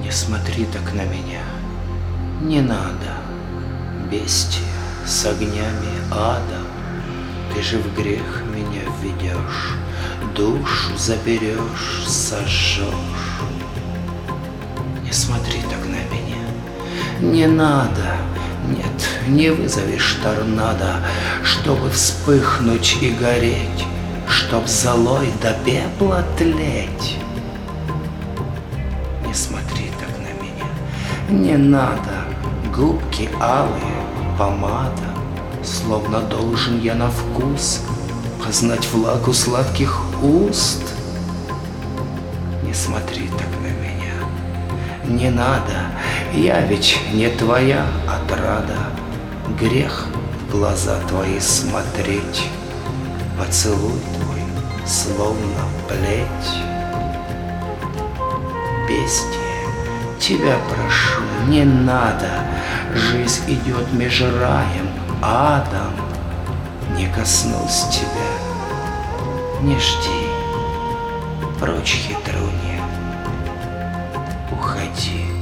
Не смотри так на меня, не надо, бестия с огнями ада. Ты же в грех меня введешь, душу заберешь, сожжешь. Не смотри так на меня, не надо, нет, не вызовешь торнадо, чтобы вспыхнуть и гореть, чтоб золой до пепла тлеть. Не смотри так на меня, не надо, губки алые, помада, словно должен я на вкус познать влагу сладких уст. Не смотри так на меня, не надо, я ведь не твоя отрада, грех в глаза твои смотреть, поцелуй твой словно плеть. Бестия, тебя прошу, не надо, жизнь идет меж раем, адом. Не коснусь тебя, не жди, прочь хитрунья, уходи.